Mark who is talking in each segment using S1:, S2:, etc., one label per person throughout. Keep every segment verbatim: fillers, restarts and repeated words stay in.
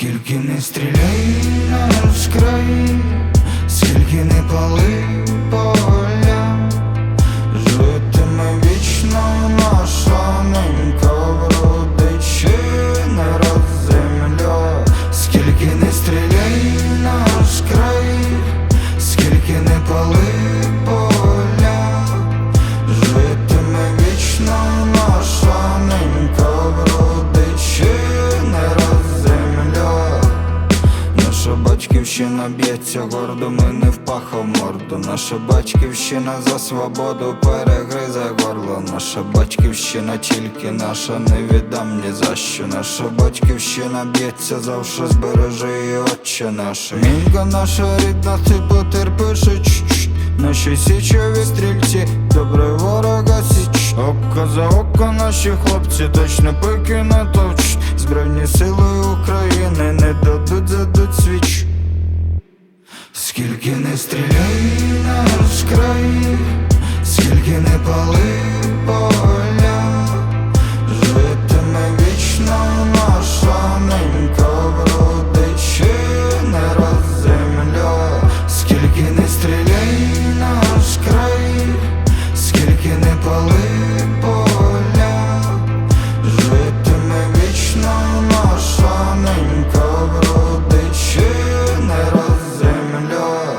S1: Скільки не стріляй наш край, скільки не пали поля, житиме вічно наша ненька, вродить ще не раз земля. Скільки не стріляй наш край, скільки не пали поля, житиме вічно наша ненька, вродить ще не раз земля. Наша батьківщина б'ється гордо, ми не впахав морду. Наша батьківщина за свободу перегризе горло. Наша батьківщина тільки наша, не віддам ні за що. Наша батьківщина б'ється завше, збережи її, Отче наш. Мінька наша рідна, ти потерпиш, чч-чч. Наші січові стрільці, добре ворога січ. Око за око наші хлопці, точно пики натовч. Збройні сили України не дадуть, задуть свіч. Скільки не стріляй наш край, скільки не пали поля, житиме вічно наша ненька, вродить ще не раз земля. Скільки не стріляй наш край, скільки не пали поля, житиме вічно наша ненька, вродить ще не раз земля.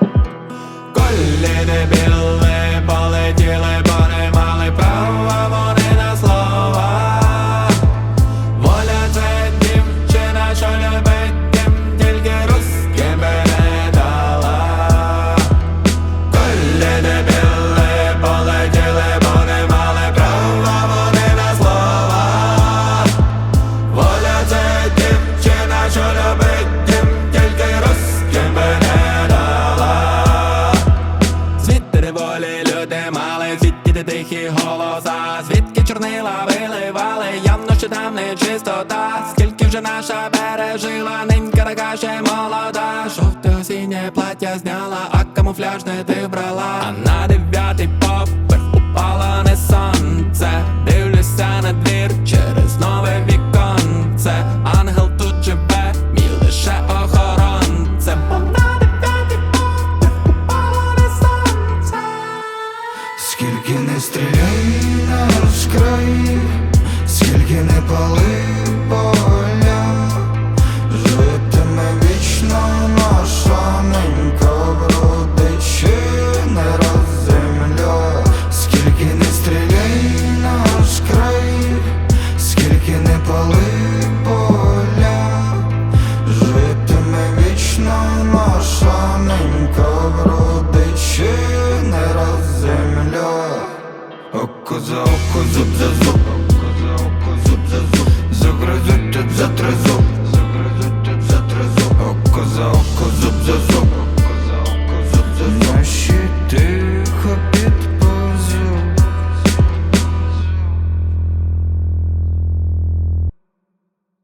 S2: Колі дебіли полетіли, бо не мали права вони на слова. Воля це дівчина, що любить дім, тільки русським би не дала. Колі дебіли полетіли, бо не мали права вони на слова. Воля це дівчина, що любить дім, тільки русським би не дала. Звідти неволі люди мали, звідки де тихі голоса, звідки чорнила виливали, явно ще там не чистота. Скільки вже наша пережила, ненька така ще молода. Жовте осіннє плаття зняла, а камуфляж не ти брала. А на дев'ятий поверх упало не сонце, дивлюся на двір через нове віконце. Ангел тут живе, мій лише охоронцем. Бо на дев'ятий поверх упало не сонце.
S1: Скільки не стріляй наш край, скільки не пали поля, житиме вічно наша ненька, вродить ще не раз земля. Скільки не стріляй наш край, скільки не пали поля, житиме вічно наша ненька, вродить ще не раз земля. Око за око, зуб за зуб,